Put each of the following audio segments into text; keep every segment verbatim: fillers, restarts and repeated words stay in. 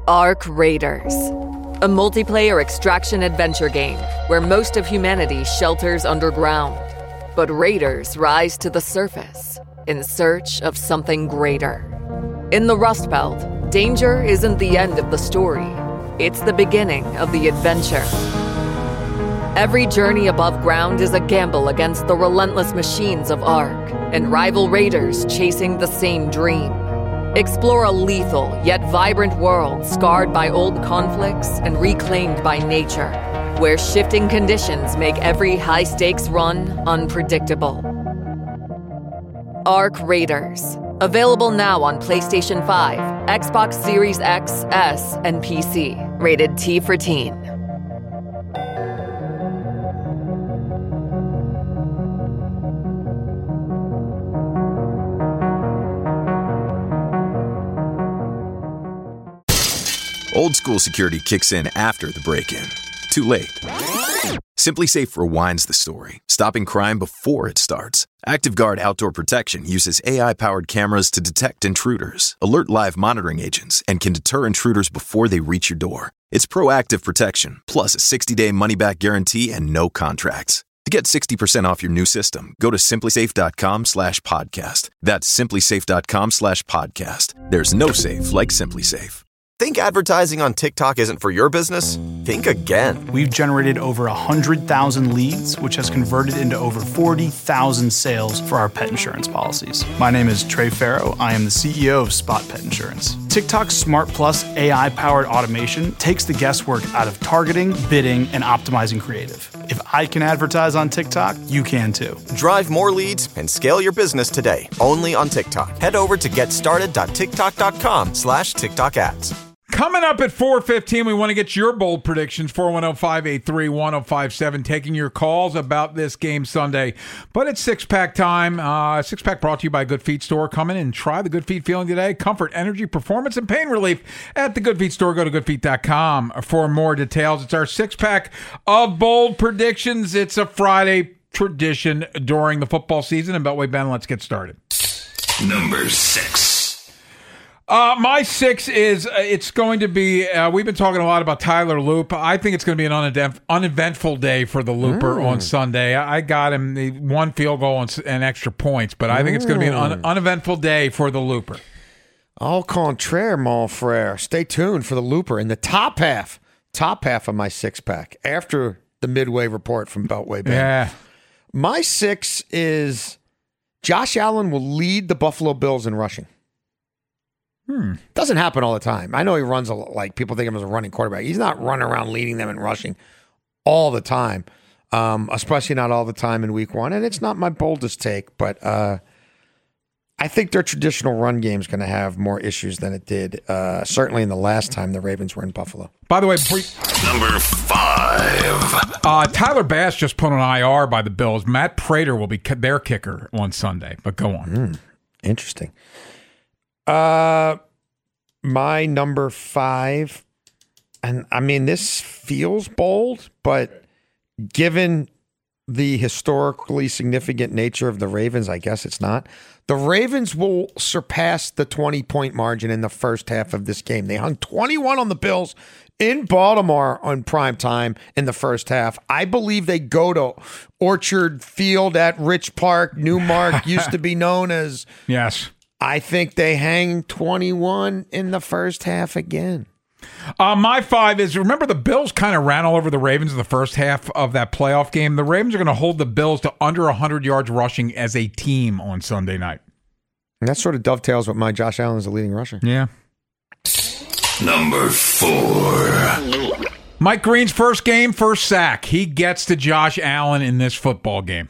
Ark Raiders, a multiplayer extraction adventure game where most of humanity shelters underground, but raiders rise to the surface in search of something greater. In the Rust Belt, danger isn't the end of the story. It's the beginning of the adventure. Every journey above ground is a gamble against the relentless machines of Ark and rival raiders chasing the same dream. Explore a lethal yet vibrant world scarred by old conflicts and reclaimed by nature, where shifting conditions make every high-stakes run unpredictable. Ark Raiders. Available now on PlayStation five, Xbox Series X, S, and P C. Rated T for Teen. Old school security kicks in after the break-in. Too late. SimpliSafe rewinds the story, stopping crime before it starts. ActiveGuard Outdoor Protection uses A I-powered cameras to detect intruders, alert live monitoring agents, and can deter intruders before they reach your door. It's proactive protection, plus a sixty-day money-back guarantee and no contracts. To get sixty percent off your new system, go to simplysafe.com slash podcast. That's simplysafe.com slash podcast. There's no safe like SimpliSafe. Think advertising on TikTok isn't for your business? Think again. We've generated over one hundred thousand leads, which has converted into over forty thousand sales for our pet insurance policies. My name is Trey Farrow. I am the C E O of Spot Pet Insurance. TikTok's Smart Plus A I-powered automation takes the guesswork out of targeting, bidding, and optimizing creative. If I can advertise on TikTok, you can too. Drive more leads and scale your business today, only on TikTok. Head over to getstarted.tiktok.com slash TikTok ads. Coming up at four fifteen, we want to get your bold predictions, four one zero, five eight three, one zero five seven, taking your calls about this game Sunday. But it's six-pack time. Uh, six-pack brought to you by Good Feet Store. Come in and try the Good Feet feeling today. Comfort, energy, performance, and pain relief at the Good Feet Store. Go to good feet dot com for more details. It's our six-pack of bold predictions. It's a Friday tradition during the football season. And Beltway Ben, let's get started. Number six. Uh, my six is, uh, it's going to be, uh, we've been talking a lot about Tyler Loop. I think it's going to be an unevent- uneventful day for the Looper mm. on Sunday. I got him the one field goal and, and extra points, but I think it's going to be an un- uneventful day for the Looper. Au contraire, mon frere. Stay tuned for the Looper in the top half, top half of my six-pack after the midway report from Beltway Ben. Yeah. My six is Josh Allen will lead the Buffalo Bills in rushing. Hmm. Doesn't happen all the time. I know he runs a like people think of him as a running quarterback. He's not running around leading them in rushing all the time, um, especially not all the time in week one. And it's not my boldest take, but uh, I think their traditional run game is going to have more issues than it did, uh, certainly in the last time the Ravens were in Buffalo. By the way, pre- number five. Uh, Tyler Bass just put on I R by the Bills. Matt Prater will be their kicker on Sunday, but go on. Mm, interesting. Uh, my number five, and I mean, this feels bold, but given the historically significant nature of the Ravens, I guess it's not. The Ravens will surpass the twenty-point margin in the first half of this game. They hung twenty-one on the Bills in Baltimore on prime time in the first half. I believe they go to Orchard Field at Rich Park. Newmark used to be known as. Yes. I think they hang twenty-one in the first half again. Uh, my five is, remember the Bills kind of ran all over the Ravens in the first half of that playoff game. The Ravens are going to hold the Bills to under one hundred yards rushing as a team on Sunday night. And that sort of dovetails with my Josh Allen as the leading rusher. Yeah. Number four. Mike Green's first game, first sack. He gets to Josh Allen in this football game.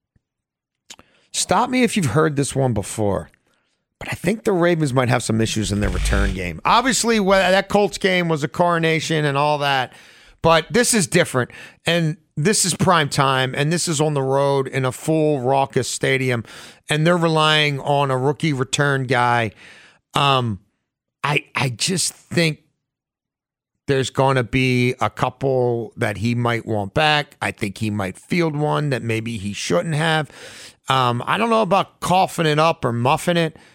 Stop me if you've heard this one before. But I think the Ravens might have some issues in their return game. Obviously, that Colts game was a coronation and all that, but this is different. And this is prime time, and this is on the road in a full, raucous stadium, and they're relying on a rookie return guy. Um, I I just think there's going to be a couple that he might want back. I think he might field one that maybe he shouldn't have. Um, I don't know about coughing it up or muffing it.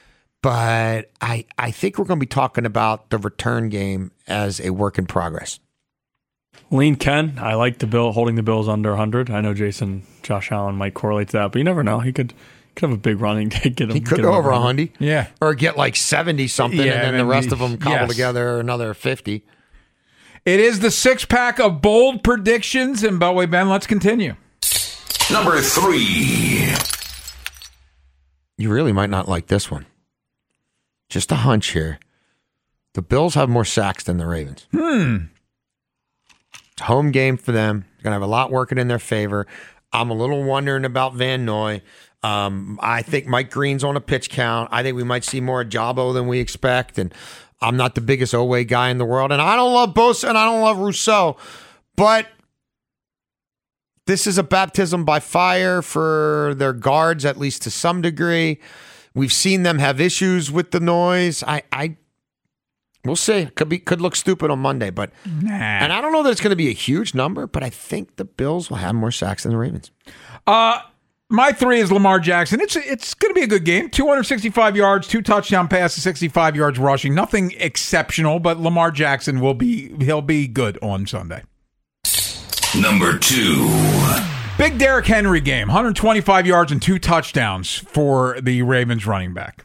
but I, I think we're going to be talking about the return game as a work in progress. Lean Ken, I like the bill holding the Bills under one hundred. I know Jason, Josh Allen might correlate to that, but you never know. He could could have a big running day. Get him. He could get go him over one hundred. Yeah. Or get like seventy something, Yeah, and then and the rest the- of them cobble yes. together another fifty. It is the six-pack of bold predictions, and Beltway Ben, let's continue. Number three. You really might not like this one. Just a hunch here. The Bills have more sacks than the Ravens. Hmm. It's a home game for them. They're going to have a lot working in their favor. I'm a little wondering about Van Noy. Um, I think Mike Green's on a pitch count. I think we might see more Ajabo than we expect. And I'm not the biggest Oweh guy in the world. And I don't love Bosa and I don't love Rousseau. But this is a baptism by fire for their guards, at least to some degree. We've seen them have issues with the noise. I, I we'll see. Could be could look stupid on Monday, but Nah. and I don't know that it's going to be a huge number, but I think the Bills will have more sacks than the Ravens. Uh, my three is Lamar Jackson. It's it's going to be a good game. two hundred sixty-five yards, two touchdown passes, sixty-five yards rushing. Nothing exceptional, but Lamar Jackson will be he'll be good on Sunday. Number two. Big Derrick Henry game, one hundred twenty-five yards and two touchdowns for the Ravens running back.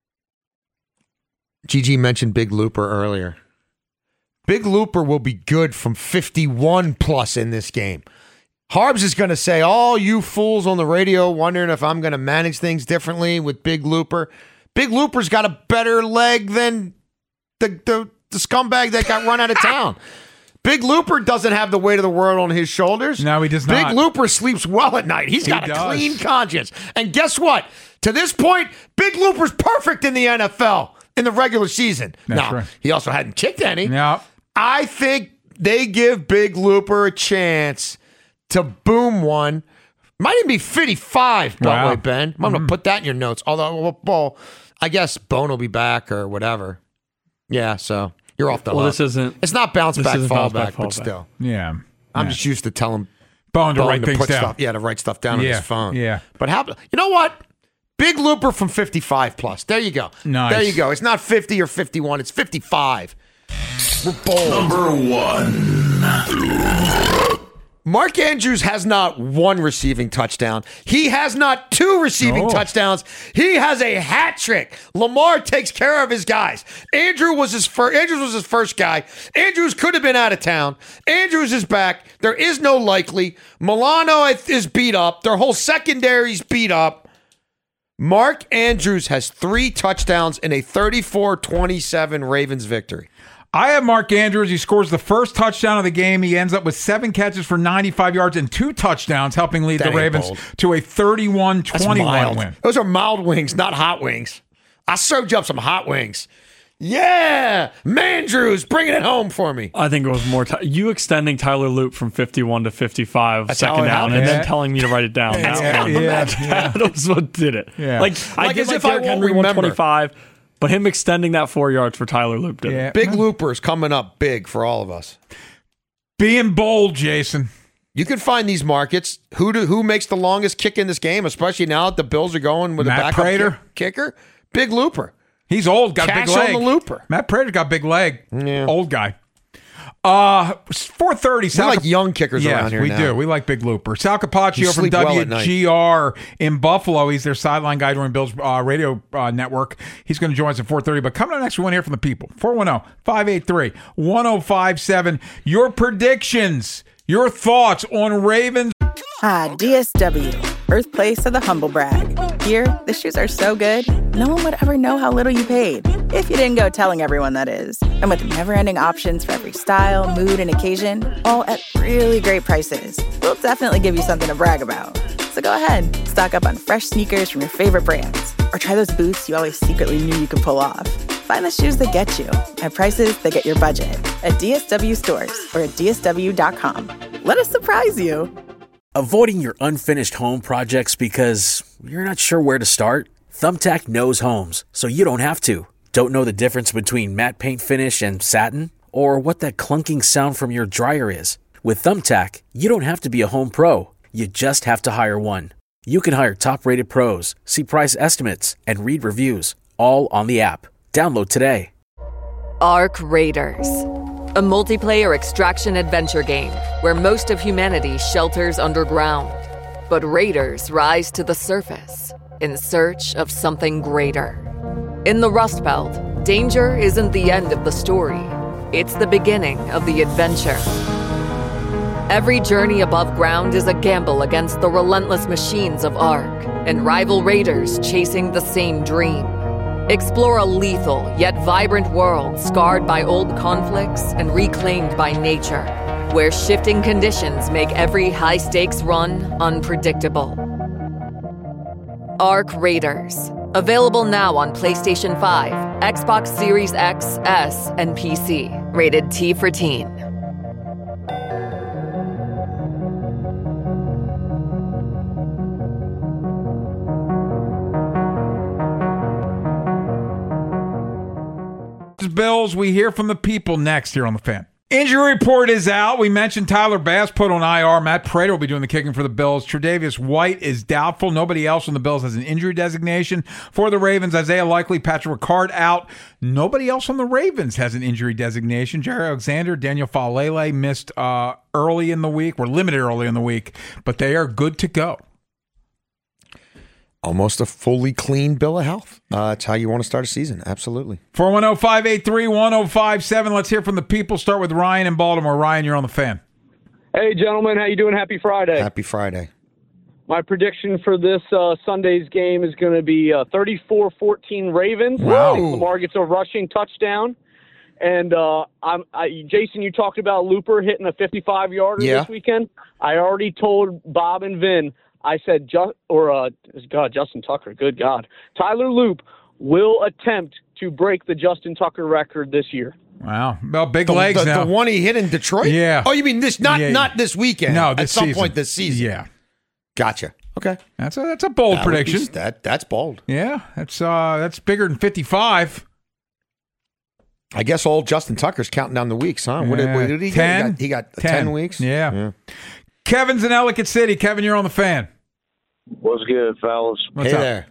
G G mentioned Big Looper earlier. Big Looper will be good from fifty-one plus in this game. Harbs is going to say, all you fools on the radio wondering if I'm going to manage things differently with Big Looper. Big Looper's got a better leg than the, the, the scumbag that got run out of town. Big Looper doesn't have the weight of the world on his shoulders. No, he does Big not. Looper sleeps well at night. He's He got a does. clean conscience. And guess what? To this point, Big Looper's perfect in the N F L in the regular season. That's now, right. he also hadn't kicked any. Yeah. I think they give Big Looper a chance to boom one. Might even be fifty-five, by the Wow. way, Ben. I'm going to put that in your notes. Although, well, I guess Bone will be back or whatever. Yeah, so you're off the Well, hook. this isn't. It's not bounce this back, isn't fall bounce back, back, fall but back. still. Yeah. I'm Yeah. just used to telling Bone to Bone write to things put down. stuff, yeah, to write stuff down on Yeah, his phone. yeah. But how? You know what? Big Looper from fifty-five plus. There you go. Nice. There you go. It's not fifty or fifty-one. It's fifty-five. We're bold. Number one. Mark Andrews has not one receiving touchdown. He has not two receiving Oh. touchdowns. He has a hat trick. Lamar takes care of his guys. Andrew was his first. Andrews was his first guy. Andrews could have been out of town. Andrews is back. There is no likely. Milano is beat up. Their whole secondary's beat up. Mark Andrews has three touchdowns in a thirty-four twenty-seven Ravens victory. I have Mark Andrews. He scores the first touchdown of the game. He ends up with seven catches for ninety-five yards and two touchdowns, helping lead That the ain't Ravens bold. to a thirty-one That's twenty-one mild. win. Those are mild wings, not hot wings. I served you up some hot wings. Yeah, Mandrews, bringing it home for me. I think it was more ti you extending Tyler Loop from fifty-one to fifty-five That's how second it down, happened. and Yeah. then telling me to write it down. Yeah, That one. yeah, That was what did it. Yeah. Like, I Like did as like if I Derrick won't Henry remember. one twenty-five, but him extending that four yards for Tyler Loop did. Yeah. it. Big Loopers coming up big for all of us. Being bold, Jason. You can find these markets. Who do, who makes the longest kick in this game, especially now that the Bills are going with Matt a backup Prater. kick- kicker? Big Looper. He's old, got Cash a big leg. on the Looper. Matt Prater's got a big leg. Yeah. Old guy. Uh, four thirty. We like young kickers yes, around here we now. do. We like Big Looper. Sal Capaccio You from sleep well at W G R in Buffalo. He's their sideline guy during Bill's uh, radio uh, network. He's going to join us at four thirty. But coming up next, we want to hear from the people. four one zero, five eight three, one zero five seven. Your predictions, your thoughts on Ravens. Ah, D S W, birthplace of the humble brag. Here, the shoes are so good, no one would ever know how little you paid. If you didn't go telling everyone, that is. And with never-ending options for every style, mood, and occasion, all at really great prices, we'll definitely give you something to brag about. So go ahead, stock up on fresh sneakers from your favorite brands, or try those boots you always secretly knew you could pull off. Find the shoes that get you at prices that get your budget at D S W stores or at D S W dot com. Let us surprise you. Avoiding your unfinished home projects because you're not sure where to start? Thumbtack knows homes, so you don't have to. Don't know the difference between matte paint finish and satin? Or what that clunking sound from your dryer is? With Thumbtack, you don't have to be a home pro. You just have to hire one. You can hire top-rated pros, see price estimates, and read reviews, all on the app. Download today. Ark Raiders, a multiplayer extraction adventure game where most of humanity shelters underground. But raiders rise to the surface in search of something greater. In the Rust Belt, danger isn't the end of the story. It's the beginning of the adventure. Every journey above ground is a gamble against the relentless machines of Ark and rival raiders chasing the same dream. Explore a lethal yet vibrant world scarred by old conflicts and reclaimed by nature, where shifting conditions make every high-stakes run unpredictable. Ark Raiders. Available now on PlayStation five, Xbox Series X, S, and P C. Rated T for Teen. Bills, we hear from the people next here on The Fan. Injury report is out. We mentioned Tyler Bass put on I R. Matt Prater will be doing the kicking for the Bills. Tre'Davious White is doubtful. Nobody else on the Bills has an injury designation. For the Ravens, Isaiah Likely, Patrick Ricard out. Nobody else on the Ravens has an injury designation. Jerry Alexander, Daniel Falele missed uh, early in the week. We're limited early in the week, but they are good to go. Almost a fully clean bill of health. Uh, it's how you want to start a season. Absolutely. four one zero, five eight three, one zero five seven. Let's hear from the people. Start with Ryan in Baltimore. Ryan, you're on The Fan. Hey, gentlemen. How you doing? Happy Friday. Happy Friday. My prediction for this uh, Sunday's game is going to be uh, thirty-four fourteen Ravens. Wow. Lamar gets a rushing touchdown. And uh, I'm, I, Jason, you talked about Looper hitting a fifty-five-yarder yeah. this weekend. I already told Bob and Vin, I said, Ju- or uh, God, Justin Tucker, good God. Tyler Loop will attempt to break the Justin Tucker record this year. Wow. Well, big the, legs the, now. The one he hit in Detroit? Yeah. Oh, you mean this? Not yeah. not this weekend. No, this At some season. point this season. Yeah. Gotcha. Okay. That's a, that's a bold that would prediction. Be, that That's bold. Yeah. That's uh that's bigger than fifty-five. I guess old Justin Tucker's counting down the weeks, huh? What, did, what did he ten? get? He got, he got ten. ten weeks? Yeah. yeah. Kevin's in Ellicott City. Kevin, you're on The Fan. What's good, fellas? What's hey up? there.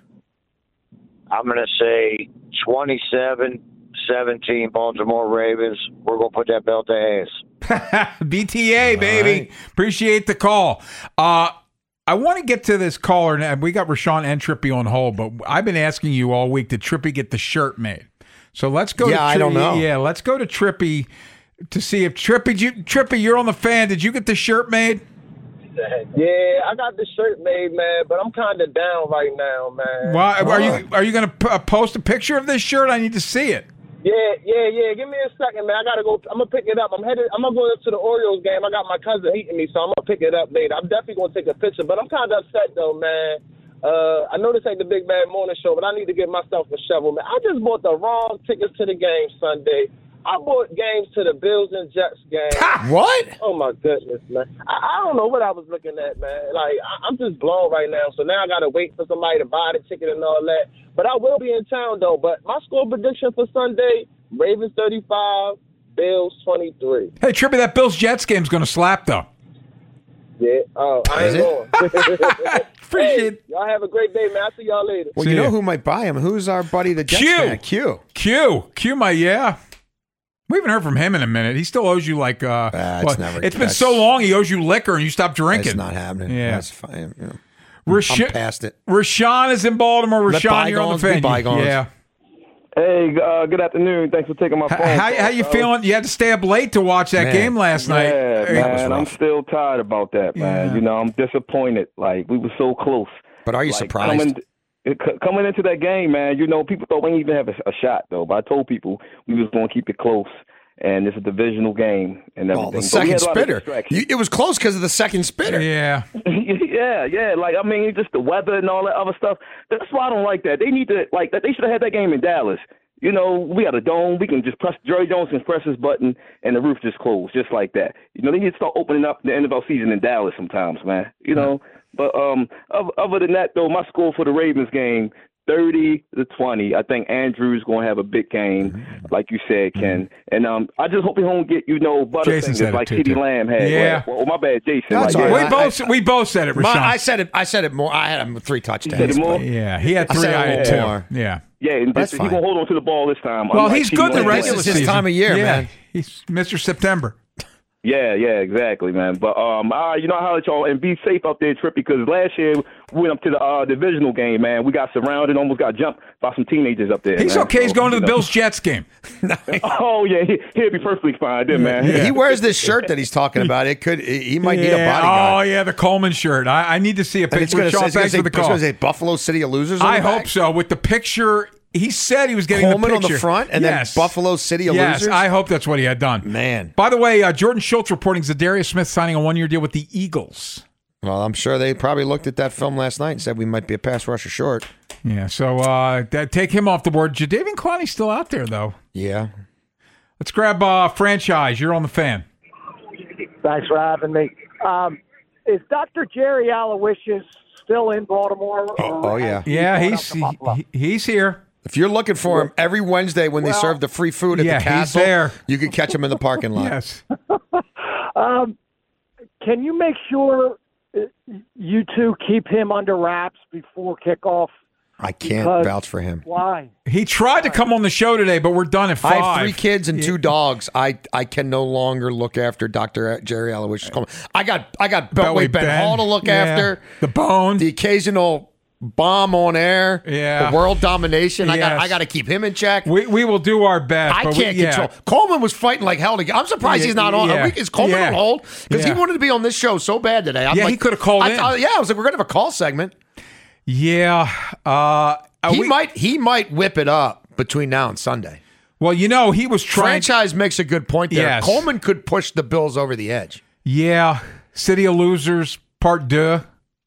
I'm going to say twenty-seven seventeen Baltimore Ravens. We're going to put that belt to ass. B T A, baby. Right. Appreciate the call. Uh, I want to get to this caller. Now. We got Rashawn and Trippy on hold, but I've been asking you all week, did Trippy get the shirt made? So let's go Yeah, to Trippy. I don't know. Yeah, let's go to Trippy to see if Trippy, you, Trippy, you're on The Fan. Did you get the shirt made? Yeah, I got the shirt made, man, but I'm kind of down right now, man. Why are you are you going to p- post a picture of this shirt? I need to see it. Yeah, yeah, yeah. Give me a second, man. I gotta go. I'm gonna pick it up. I'm headed. I'm gonna go up to the Orioles game. I got my cousin hating me, so I'm gonna pick it up later. I'm definitely gonna take a picture, but I'm kind of upset though, man. Uh, I know this ain't the Big Bad Morning Show, but I need to give myself a shovel, man. I just bought the wrong tickets to the game Sunday. I bought games to the Bills and Jets game. What? Oh, my goodness, man. I, I don't know what I was looking at, man. Like, I, I'm just blown right now. So now I got to wait for somebody to buy the ticket and all that. But I will be in town, though. But my score prediction for Sunday, Ravens thirty-five, Bills twenty-three. Hey, Trippy, that Bills-Jets game's going to slap, though. Yeah. Oh, I Is ain't it? going. Appreciate hey, y'all have a great day, man. I'll see y'all later. Well, See you know ya. who might buy him? Who's our buddy, the Jets Q. fan? Q. Q. Q, my, yeah. We haven't heard from him in a minute. He still owes you like, uh, Uh, it's what? never- it's been that's- so long he owes you liquor and you stopped drinking. It's not happening. Yeah. That's fine. You know. Rash- I'm past it. Rashawn is in Baltimore. Let Rashawn, you're on the bygones be fan. bygones. Yeah. Hey, uh, good afternoon. Thanks for taking my H- phone. How, how you Uh, feeling? You had to stay up late to watch that Man. game last night. Yeah, Hey, man, I'm still tired about that, man. Yeah. You know, I'm disappointed. Like, we were so close. But are you Like, surprised? Coming, it, c- coming into that game, man, you know, people thought we didn't even have a, a shot, though. But I told people we was going to keep it close. And it's a divisional game and everything. Oh, the But we second had a lot of spitter. distractions. You, it was close because of the second spitter. Yeah. yeah, yeah. Like, I mean, just the weather and all that other stuff. That's why I don't like that. They need to, like, they should have had that game in Dallas. You know, we got a dome. We can just press, Jerry Jones can press his button and the roof just closed, just like that. You know, they need to start opening up the N F L season in Dallas sometimes, man. You know, but um, other than that, though, my score for the Ravens game, thirty to twenty. I think Andrew's going to have a big game, like you said, Ken. And um, I just hope he don't get, you know, butterfingers like CeeDee Lamb had. Yeah. Well, well, my bad, Jason. That's like, all yeah. right. We both we both said it, Rashawn. My, I said it. I said it more. I had him three touchdowns. You said it more? Yeah, he had I three. said I it had two. more. Yeah. Yeah, and That's this, fine. he's going to hold on to the ball this time. Well, unlike he's CeeDee good in the Lamb. regular This is his season. time of year, yeah. man. He's Mister September. Yeah, yeah, exactly, man. But um, uh, you know how y'all and be safe out there, Trippy, because last year we went up to the uh, divisional game, man. We got surrounded, almost got jumped by some teenagers up there. He's man. okay. He's So, going to you the know. Bills Jets game. Oh yeah, he, he'll be perfectly fine, then, man. He wears this shirt that he's talking about. It could. He might need a Yeah. bodyguard. Oh yeah, the Coleman shirt. I, I need to see a And picture. it's going Sean, to thanks say, for the it's call. gonna say Buffalo City of Losers. On I the hope back? so. With the picture, he said he was getting Coleman the on picture the front, and yes. then Buffalo City of yes, Losers. I hope that's what he had done. Man. By the way, uh, Jordan Schultz reporting Zadarius Smith signing a one-year deal with the Eagles. Well, I'm sure they probably looked at that film last night and said we might be a pass rusher short. Yeah, so uh, that, take him off the board. Jadeveon Clowney's still out there, though. Yeah. Let's grab uh, franchise. You're on the fan. Thanks for having me. Um, is Doctor Jerry Aloysius still in Baltimore? Oh, oh, yeah. Yeah, he's he, he's here. If you're looking for him every Wednesday when they Well, serve the free food at yeah, the he's castle, there. you can catch him in the parking lot. Yes. Um, can you make sure uh, you two keep him under wraps before kickoff? I can't Because- vouch for him. Why? He tried to come on the show today, but we're done at five. I have three kids and two dogs. I, I can no longer look after Doctor Jerry Aloysius Coleman. I got I got Beltway Beltway Ben, Ben. Hall to look Yeah. after. The Bone. The occasional bomb on air. Yeah. The world domination. I got Yes. I got to keep him in check. We we will do our best. I but can't we, yeah. control. Coleman was fighting like hell to get. I'm surprised Yeah, he's not on. yeah. Are we, is Coleman Yeah. on hold? Because Yeah. he wanted to be on this show so bad today. I'm Yeah, like, he coulda called I in. thought- yeah, I was like, we're gonna have a call segment. Yeah. Uh, He we- might he might whip it up between now and Sunday. Well, you know, he was trying. Franchise makes a good point there. Yes. Coleman could push the Bills over the edge. Yeah. City of Losers, part deux.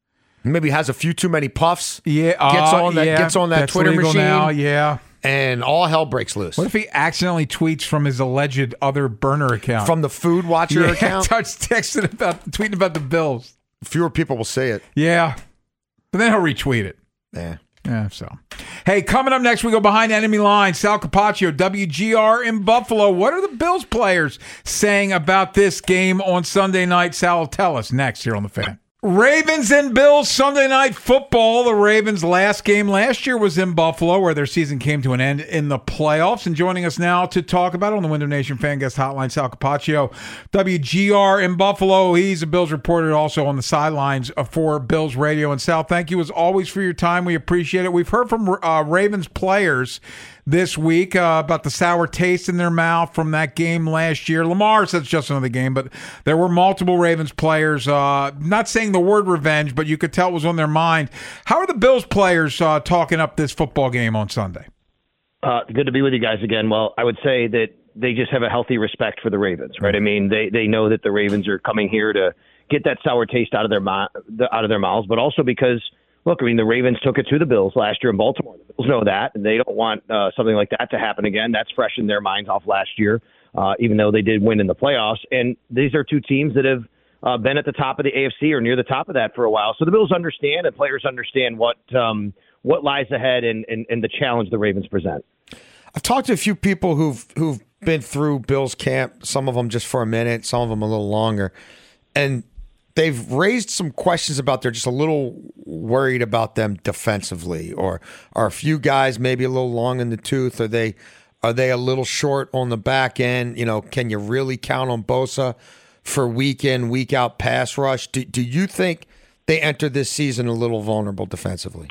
Maybe has a few too many puffs. Yeah. Gets uh, on that yeah, gets on that that's Twitter legal machine. now. Yeah. And all hell breaks loose. What if he accidentally tweets from his alleged other burner account? From the Food Watcher yeah, account? starts texting about, tweeting about the Bills. Fewer people will see it. Yeah. But then he'll retweet it. Yeah. Yeah, so. Hey, coming up next, we go behind enemy lines. Sal Capaccio, W G R in Buffalo. What are the Bills players saying about this game on Sunday night? Sal will tell us next here on The Fan. Ravens and Bills Sunday Night Football. The Ravens' last game last year was in Buffalo, where their season came to an end in the playoffs. And joining us now to talk about it on the Window Nation Fan Guest Hotline, Sal Capaccio, W G R in Buffalo. He's a Bills reporter, also on the sidelines for Bills Radio. And Sal, thank you as always for your time. We appreciate it. We've heard from uh, Ravens players this week uh, about the sour taste in their mouth from that game last year. Lamar says it's just another game, but there were multiple Ravens players, uh, not saying the word revenge, but you could tell it was on their mind. How are the Bills players uh, talking up this football game on Sunday? Uh, good to be with you guys again. Well, I would say that they just have a healthy respect for the Ravens, right? I mean, they, they know that the Ravens are coming here to get that sour taste out of their out of their mouths, but also because, look, I mean, the Ravens took it to the Bills last year in Baltimore. The Bills know that, and they don't want uh, something like that to happen again. That's fresh in their minds off last year, uh, even though they did win in the playoffs. And these are two teams that have uh, been at the top of the A F C or near the top of that for a while. So the Bills understand, and players understand what um, what lies ahead and, and, and the challenge the Ravens present. I've talked to a few people who've who've been through Bills camp, some of them just for a minute, some of them a little longer. And they've raised some questions about they're just a little worried about them defensively, or are a few guys maybe a little long in the tooth? Are they are they a little short on the back end? You know, can you really count on Bosa for week in, week out pass rush? Do, do you think they enter this season a little vulnerable defensively?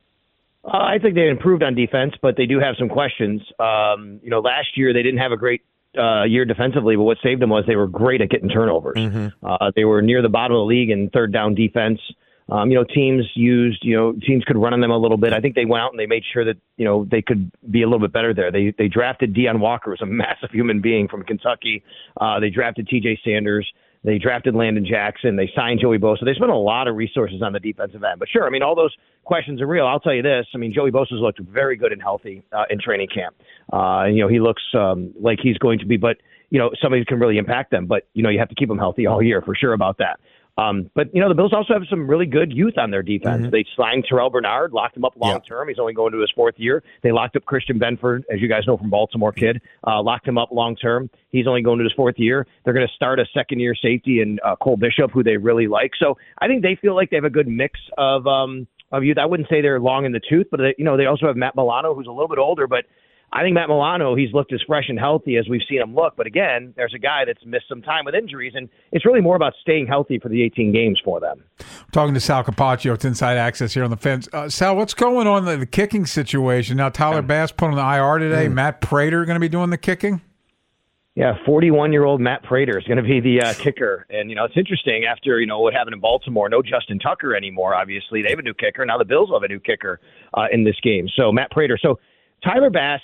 Uh, I think they improved on defense, but they do have some questions. Um, you know, last year they didn't have a great uh, year defensively, but what saved them was they were great at getting turnovers. Mm-hmm. Uh, they were near the bottom of the league in third down defense. Um, you know, teams used, you know, teams could run on them a little bit. I think they went out and they made sure that, you know, they could be a little bit better there. They they drafted Deion Walker, who's a massive human being from Kentucky. Uh, they drafted T J Sanders. They drafted Landon Jackson. They signed Joey Bosa. They spent a lot of resources on the defensive end. But sure, I mean, all those questions are real. I'll tell you this. I mean, Joey Bosa's looked very good and healthy uh, in training camp. Uh, you know, he looks um, like he's going to be, but, you know, somebody who can really impact them. But, you know, you have to keep them healthy all year for sure about that. Um, but, you know, the Bills also have some really good youth on their defense. Mm-hmm. They signed Terrell Bernard, locked him up long term. He's only going to his fourth year. They locked up Christian Benford, as you guys know from Baltimore kid, uh, locked him up long term. He's only going to his fourth year. They're going to start a second year safety in uh, Cole Bishop, who they really like. So I think they feel like they have a good mix of um, of youth. I wouldn't say they're long in the tooth, but they, you know, they also have Matt Milano, who's a little bit older, but I think Matt Milano, he's looked as fresh and healthy as we've seen him look. But again, there's a guy that's missed some time with injuries, and it's really more about staying healthy for the eighteen games for them. Talking to Sal Capaccio, it's Inside Access here on the Fence. Uh, Sal, what's going on in the kicking situation? Now, Tyler Bass put on the I R today. Mm. Matt Prater going to be doing the kicking? Yeah, forty-one-year-old Matt Prater is going to be the uh, kicker. And, you know, it's interesting after, you know, what happened in Baltimore. No Justin Tucker anymore, obviously. They have a new kicker. Now the Bills will have a new kicker uh, in this game. So, Matt Prater. So, Tyler Bass,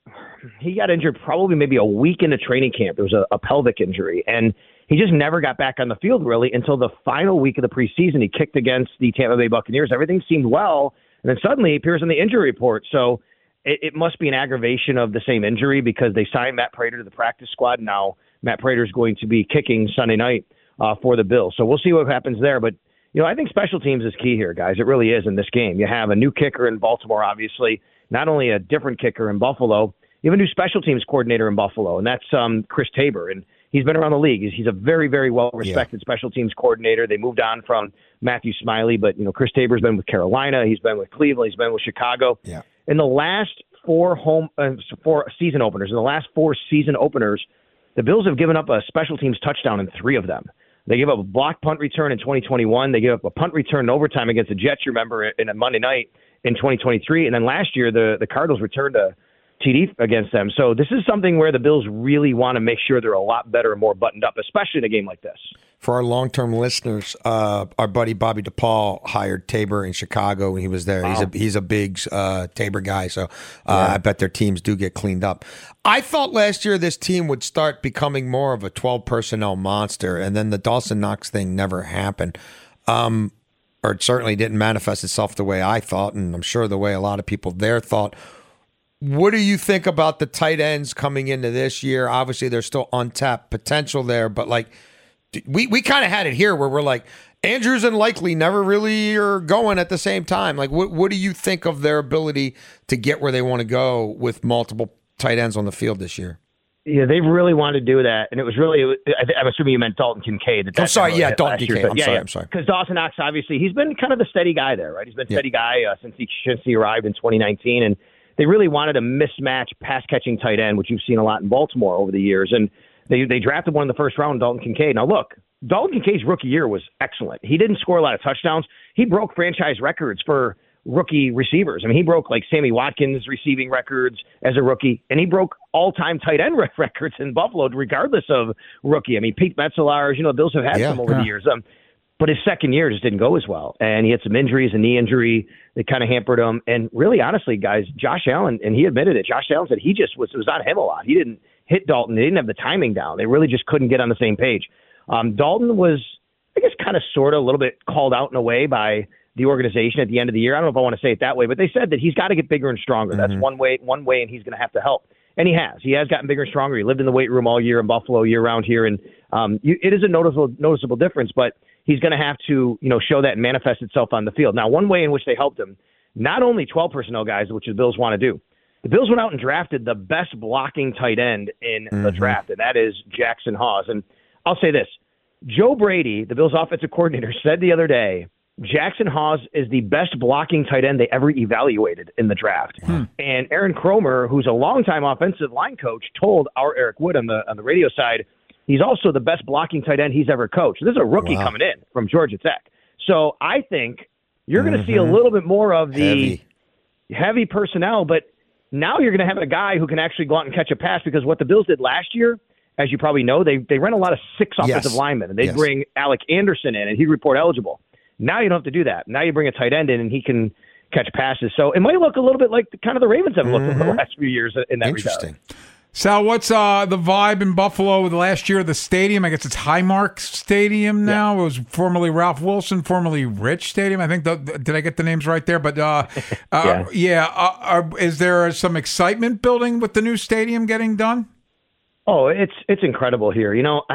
he got injured probably maybe a week into training camp. It was a, a pelvic injury, and he just never got back on the field really until the final week of the preseason. He kicked against the Tampa Bay Buccaneers. Everything seemed well, and then suddenly he appears on the injury report. So it, it must be an aggravation of the same injury because they signed Matt Prater to the practice squad. Now Matt Prater is going to be kicking Sunday night uh, for the Bills. So we'll see what happens there. But, you know, I think special teams is key here, guys. It really is in this game. You have a new kicker in Baltimore, obviously, not only a different kicker in Buffalo, you have a new special teams coordinator in Buffalo, and that's um, Chris Tabor. And he's been around the league. He's, he's a very, very well-respected yeah. special teams coordinator. They moved on from Matthew Smiley, but, you know, Chris Tabor's been with Carolina. He's been with Cleveland. He's been with Chicago. Yeah. In the last four home uh, four season openers, in the last four season openers, the Bills have given up a special teams touchdown in three of them. They gave up a blocked punt return in twenty twenty-one. They gave up a punt return in overtime against the Jets, you remember, in a Monday night in twenty twenty-three. And then last year, the, the Cardinals returned a T D against them. So this is something where the Bills really want to make sure they're a lot better and more buttoned up, especially in a game like this. For our long-term listeners, uh, our buddy Bobby DePaul hired Tabor in Chicago when he was there. Wow. He's a he's a big uh, Tabor guy, so uh, yeah. I bet their teams do get cleaned up. I thought last year this team would start becoming more of a twelve personnel monster, and then the Dawson Knox thing never happened. Um, or it certainly didn't manifest itself the way I thought, and I'm sure the way a lot of people there thought. What do you think about the tight ends coming into this year? Obviously, there's still untapped potential there, but like we, we kind of had it here where we're like, Andrews and Likely never really are going at the same time. Like, what what do you think of their ability to get where they want to go with multiple tight ends on the field this year? Yeah, they really wanted to do that, and it was really, I'm assuming you meant Dalton Kincaid. That I'm sorry, really yeah, Dalton Kincaid. Year, I'm yeah, sorry, yeah. I'm sorry. Because Dawson Knox, obviously, he's been kind of the steady guy there, right? He's been a steady yeah. guy uh, since, he, since he arrived in twenty nineteen, and they really wanted a mismatch pass-catching tight end, which you've seen a lot in Baltimore over the years. And they they drafted one in the first round, Dalton Kincaid. Now, look, Dalton Kincaid's rookie year was excellent. He didn't score a lot of touchdowns. He broke franchise records for rookie receivers. I mean, he broke, like, Sammy Watkins' receiving records as a rookie, and he broke all-time tight end records in Buffalo, regardless of rookie. I mean, Pete Metzelaars, you know, the Bills have had yeah, some over yeah. the years. Um, But his second year just didn't go as well. And he had some injuries, a knee injury that kind of hampered him. And really, honestly, guys, Josh Allen, and he admitted it, Josh Allen said he just was, it was on him a lot. He didn't hit Dalton. They didn't have the timing down. They really just couldn't get on the same page. Um, Dalton was, I guess, kind of sort of a little bit called out in a way by the organization at the end of the year. I don't know if I want to say it that way, but they said that he's got to get bigger and stronger. Mm-hmm. That's one way, one way, and he's going to have to help. And he has. He has gotten bigger and stronger. He lived in the weight room all year in Buffalo, year-round here. And um, you, it is a noticeable, noticeable difference, but he's going to have to, you know, show that and manifest itself on the field. Now, one way in which they helped him, not only twelve personnel guys, which the Bills want to do, the Bills went out and drafted the best blocking tight end in mm-hmm. the draft, and that is Jackson Hawes. And I'll say this, Joe Brady, the Bills offensive coordinator, said the other day, Jackson Hawes is the best blocking tight end they ever evaluated in the draft. Hmm. And Aaron Cromer, who's a longtime offensive line coach, told our Eric Wood on the on the radio side, he's also the best blocking tight end he's ever coached. This is a rookie wow. coming in from Georgia Tech. So I think you're mm-hmm. going to see a little bit more of the heavy, heavy personnel, but now you're going to have a guy who can actually go out and catch a pass, because what the Bills did last year, as you probably know, they they ran a lot of six offensive yes. linemen, and they yes. bring Alec Anderson in, and he'd report eligible. Now you don't have to do that. Now you bring a tight end in, and he can catch passes. So it might look a little bit like the, kind of the Ravens have looked mm-hmm. over the last few years in that Interesting. regard. Sal, what's uh, the vibe in Buffalo the last year of the stadium? I guess it's Highmark Stadium now. Yeah. It was formerly Ralph Wilson, formerly Rich Stadium. I think. The, did I get the names right there? But uh, uh, yeah, yeah uh, are, is there some excitement building with the new stadium getting done? Oh, it's it's incredible here. You know, I,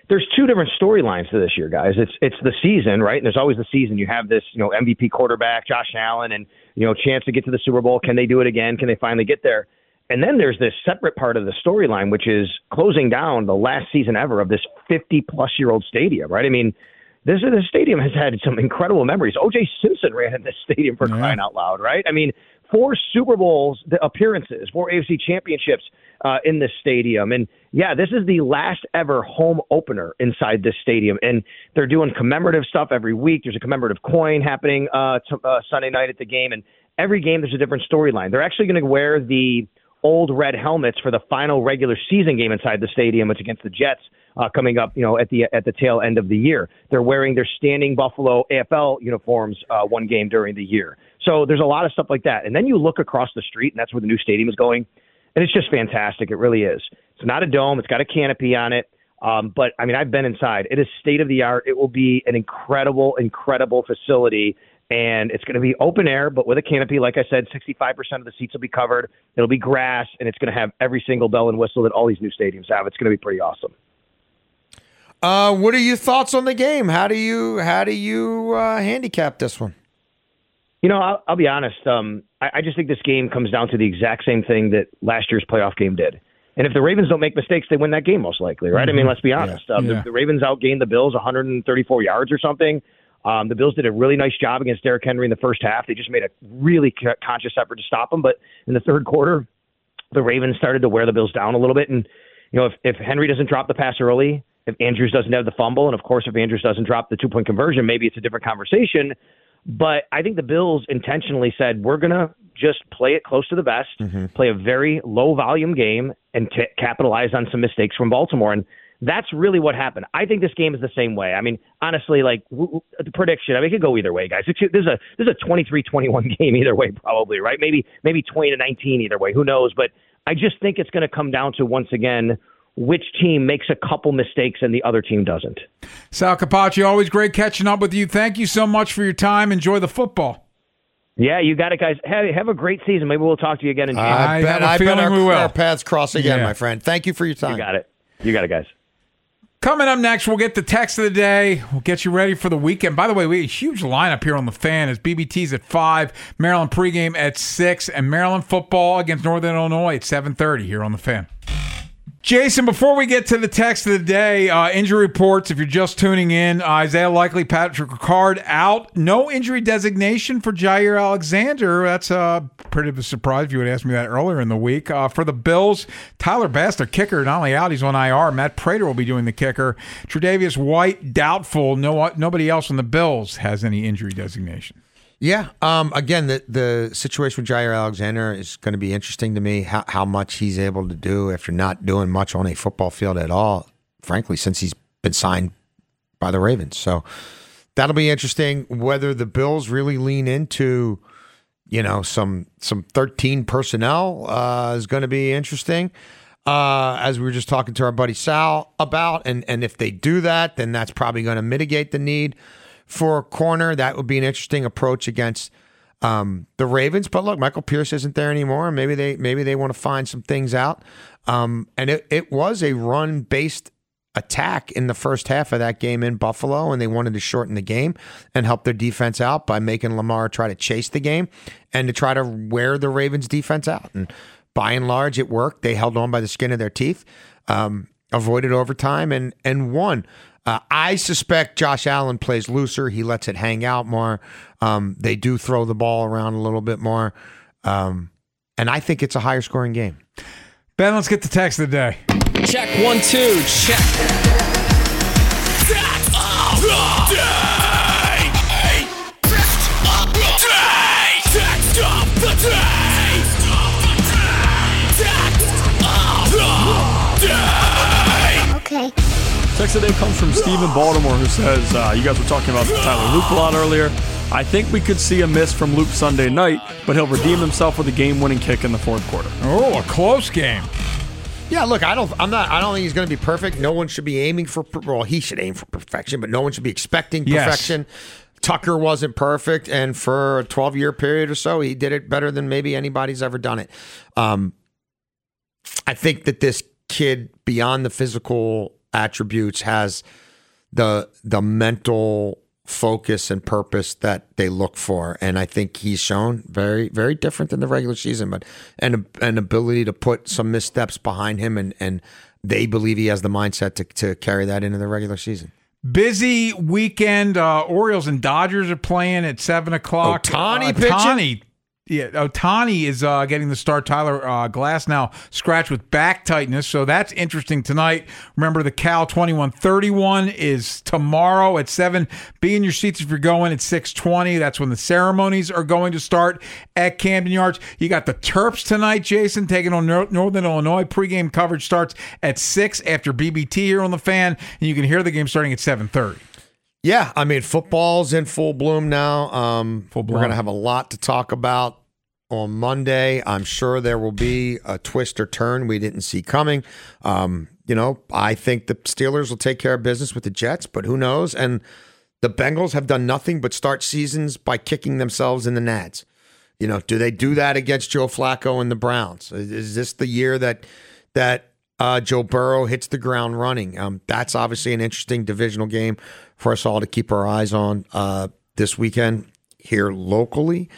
there's two different storylines to this year, guys. It's it's the season, right? And there's always the season. You have this, you know, M V P quarterback, Josh Allen, and, you know, chance to get to the Super Bowl. Can they do it again? Can they finally get there? And then there's this separate part of the storyline, which is closing down the last season ever of this fifty-plus-year-old stadium, right? I mean, this, this stadium has had some incredible memories. O J Simpson ran in this stadium for yeah. crying out loud, right? I mean, four Super Bowls the appearances, four A F C championships uh, in this stadium. And, yeah, this is the last ever home opener inside this stadium. And they're doing commemorative stuff every week. There's a commemorative coin happening uh, to, uh, Sunday night at the game. And every game there's a different storyline. They're actually going to wear the old red helmets for the final regular season game inside the stadium. It's against the Jets uh, coming up, you know, at the at the tail end of the year. They're wearing their standing Buffalo A F L uniforms uh, one game during the year. So there's a lot of stuff like that. And then you look across the street, and that's where the new stadium is going, and it's just fantastic. It really is. It's not a dome. It's got a canopy on it. Um, but, I mean, I've been inside. It is state-of-the-art. It will be an incredible, incredible facility. And it's going to be open air, but with a canopy. Like I said, sixty-five percent of the seats will be covered. It'll be grass, and it's going to have every single bell and whistle that all these new stadiums have. It's going to be pretty awesome. Uh, what are your thoughts on the game? How do you how do you uh, handicap this one? You know, I'll, I'll be honest. Um, I, I just think this game comes down to the exact same thing that last year's playoff game did. And if the Ravens don't make mistakes, they win that game most likely, right? Mm-hmm. I mean, let's be honest. Yeah. Um, yeah. The, the Ravens outgained the Bills one hundred thirty-four yards or something. Um, the Bills did a really nice job against Derrick Henry in the first half. They just made a really conscious effort to stop him. But in the third quarter, the Ravens started to wear the Bills down a little bit. And, you know, if, if Henry doesn't drop the pass early, if Andrews doesn't have the fumble, and, of course, if Andrews doesn't drop the two-point conversion, maybe it's a different conversation. But I think the Bills intentionally said, we're going to just play it close to the vest, mm-hmm. play a very low-volume game, and t- capitalize on some mistakes from Baltimore. And that's really what happened. I think this game is the same way. I mean, honestly, like w- w- the prediction, I mean, it could go either way, guys. It's, this is a this is a twenty-three twenty-one game either way, probably, right? Maybe maybe twenty to nineteen either way. Who knows? But I just think it's going to come down to, once again, which team makes a couple mistakes and the other team doesn't. Sal Capaccio, always great catching up with you. Thank you so much for your time. Enjoy the football. Yeah, you got it, guys. Have, have a great season. Maybe we'll talk to you again in January. I bet, I bet our, we will. Our paths cross again, yeah. my friend. Thank you for your time. You got it. You got it, guys. Coming up next, we'll get the text of the day. We'll get you ready for the weekend. By the way, we have a huge lineup here on the Fan as B B T's at five, Maryland pregame at six, and Maryland football against Northern Illinois at seven thirty here on the Fan. Jason, before we get to the text of the day, uh, injury reports, if you're just tuning in, uh, Isaiah Likely, Patrick Ricard out. No injury designation for Jair Alexander. That's uh, pretty of a surprise if you would ask me that earlier in the week. Uh, for the Bills, Tyler Bass, their kicker, not only out, he's on I R. Matt Prater will be doing the kicker. Tre'Davious White, doubtful. No, nobody else on the Bills has any injury designation. Yeah. Um, again, the the situation with Jair Alexander is going to be interesting to me, how, how much he's able to do after not doing much on a football field at all, frankly, since he's been signed by the Ravens. So that'll be interesting. Whether the Bills really lean into, you know, some some thirteen personnel uh, is going to be interesting. Uh, as we were just talking to our buddy Sal about, and, and if they do that, then that's probably going to mitigate the need for a corner. That would be an interesting approach against um, the Ravens. But look, Michael Pierce isn't there anymore. Maybe they maybe they want to find some things out. Um, and it, it was a run-based attack in the first half of that game in Buffalo, and they wanted to shorten the game and help their defense out by making Lamar try to chase the game and to try to wear the Ravens defense out. And by and large, it worked. They held on by the skin of their teeth, um, avoided overtime, and and won. Uh, I suspect Josh Allen plays looser. He lets it hang out more. Um, they do throw the ball around a little bit more. Um, and I think it's a higher scoring game. Ben, let's get the text of the day. Check one, two, check. Text of the day. Text of the day. Text of the day. Text of the day. Okay. Text of the day comes from Stephen Baltimore, who says, uh, you guys were talking about Tyler Loop a lot earlier. I think we could see a miss from Loop Sunday night, but he'll redeem himself with a game-winning kick in the fourth quarter. Oh, a close game. Yeah, look, I don't, I'm not, I don't think he's going to be perfect. No one should be aiming for, well, he should aim for perfection, but no one should be expecting perfection. Yes. Tucker wasn't perfect, and for a twelve-year period or so, he did it better than maybe anybody's ever done it. Um, I think that this kid, beyond the physical attributes, has the the mental focus and purpose that they look for, and I think he's shown very, very different than the regular season, but and an ability to put some missteps behind him, and and they believe he has the mindset to to carry that into the regular season. Busy weekend. Uh, Orioles and Dodgers are playing at seven o'clock. Ohtani uh, pitching? Ohtani. Yeah, Ohtani is uh, getting the start. Tyler uh, Glass now scratched with back tightness, so that's interesting tonight. Remember, the Cal twenty-one thirty-one is tomorrow at seven. Be in your seats if you're going at six twenty. That's when the ceremonies are going to start at Camden Yards. You got the Terps tonight, Jason, taking on Northern Illinois. Pregame coverage starts at six after B B T here on the Fan, and you can hear the game starting at seven thirty. Yeah, I mean, football's in full bloom now. Um, full bloom. We're going to have a lot to talk about on Monday. I'm sure there will be a twist or turn we didn't see coming. Um, you know, I think the Steelers will take care of business with the Jets, but who knows? And the Bengals have done nothing but start seasons by kicking themselves in the nads. You know, do they do that against Joe Flacco and the Browns? Is this the year that that uh, Joe Burrow hits the ground running? Um, that's obviously an interesting divisional game for us all to keep our eyes on uh, this weekend here locally.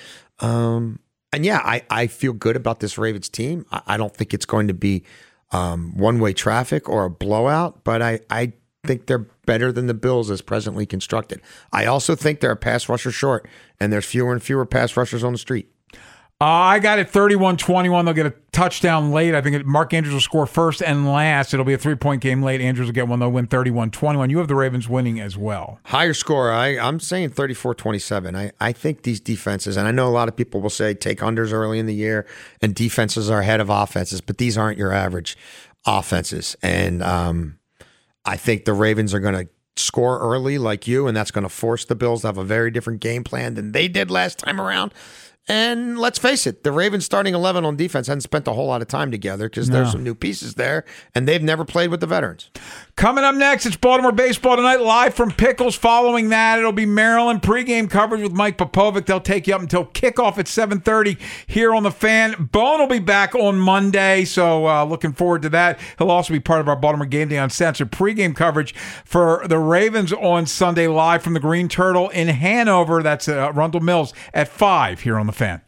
Um, and yeah, I, I feel good about this Ravens team. I, I don't think it's going to be um, one-way traffic or a blowout, but I, I think they're better than the Bills as presently constructed. I also think they're a pass rusher short, and there's fewer and fewer pass rushers on the street. Uh, I got it thirty-one twenty-one. They'll get a touchdown late. I think it, Mark Andrews will score first and last. It'll be a three-point game late. Andrews will get one. They'll win thirty-one twenty-one. You have the Ravens winning as well. Higher score. I, I'm saying thirty-four twenty-seven. I, I think these defenses, and I know a lot of people will say take unders early in the year, and defenses are ahead of offenses, but these aren't your average offenses. And um, I think the Ravens are going to score early like you, and that's going to force the Bills to have a very different game plan than they did last time around. And let's face it, the Ravens starting eleven on defense hadn't spent a whole lot of time together because No. there's some new pieces there, and they've never played with the veterans. Coming up next, it's Baltimore baseball tonight, live from Pickles. Following that, it'll be Maryland pregame coverage with Mike Popovic. They'll take you up until kickoff at seven thirty here on the Fan. Bone will be back on Monday, so uh, looking forward to that. He'll also be part of our Baltimore Game Day Uncensored pregame coverage for the Ravens on Sunday, live from the Green Turtle in Hanover. That's uh, Rundle Mills at five here on the Fan.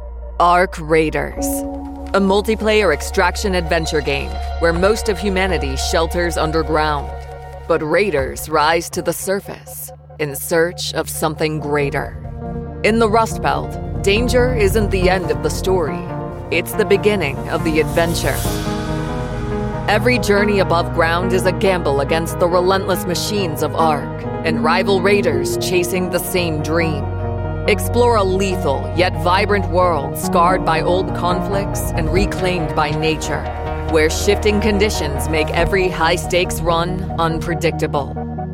Ark Raiders, a multiplayer extraction adventure game where most of humanity shelters underground, but raiders rise to the surface in search of something greater. In the Rust Belt, danger isn't the end of the story, it's the beginning of the adventure. Every journey above ground is a gamble against the relentless machines of Ark and rival raiders chasing the same dream. Explore a lethal yet vibrant world scarred by old conflicts and reclaimed by nature, where shifting conditions make every high-stakes run unpredictable.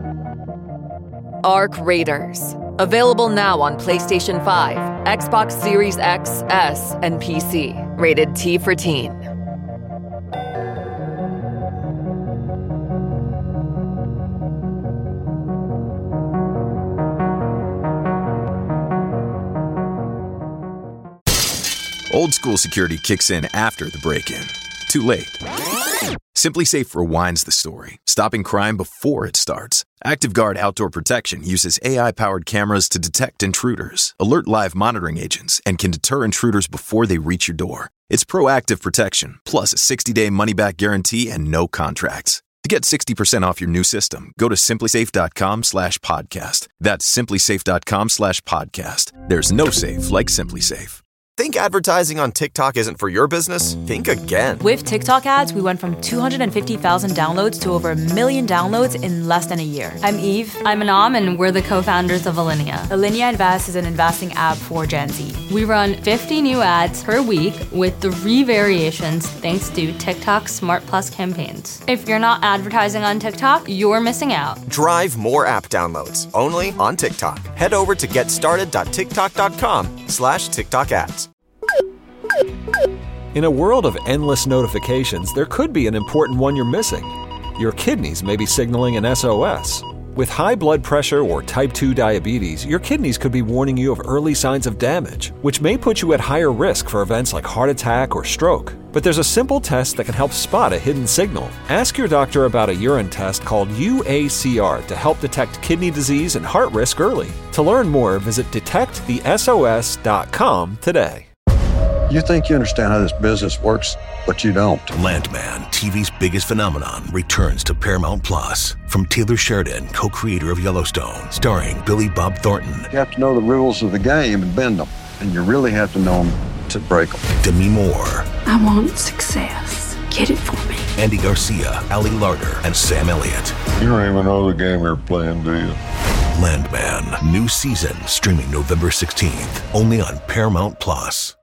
Ark Raiders. Available now on PlayStation five, Xbox Series X, S, and P C. Rated T for Teen. Old school security kicks in after the break-in. Too late. SimpliSafe rewinds the story, stopping crime before it starts. ActiveGuard Outdoor Protection uses A I-powered cameras to detect intruders, alert live monitoring agents, and can deter intruders before they reach your door. It's proactive protection, plus a sixty-day money-back guarantee and no contracts. To get sixty percent off your new system, go to simplysafe.com slash podcast. That's simplysafe.com slash podcast. There's no safe like SimpliSafe. Think advertising on TikTok isn't for your business? Think again. With TikTok ads, we went from two hundred fifty thousand downloads to over a million downloads in less than a year. I'm Eve. I'm Anam, and we're the co-founders of Alinea. Alinea Invest is an investing app for Gen Z. We run fifty new ads per week with three variations thanks to TikTok Smart Plus campaigns. If you're not advertising on TikTok, you're missing out. Drive more app downloads only on TikTok. Head over to getstarted.tiktok.com slash TikTok ads. In a world of endless notifications, there could be an important one you're missing. Your kidneys may be signaling an S O S. With high blood pressure or type two diabetes, your kidneys could be warning you of early signs of damage, which may put you at higher risk for events like heart attack or stroke. But there's a simple test that can help spot a hidden signal. Ask your doctor about a urine test called U A C R to help detect kidney disease and heart risk early. To learn more, visit detect the S O S dot com today. You think you understand how this business works, but you don't. Landman, T V's biggest phenomenon, returns to Paramount Plus. From Taylor Sheridan, co-creator of Yellowstone, starring Billy Bob Thornton. You have to know the rules of the game and bend them, and you really have to know them to break them. Demi Moore. I want success. Get it for me. Andy Garcia, Ali Larter, and Sam Elliott. You don't even know the game you're playing, do you? Landman, new season, streaming November sixteenth, only on Paramount Plus.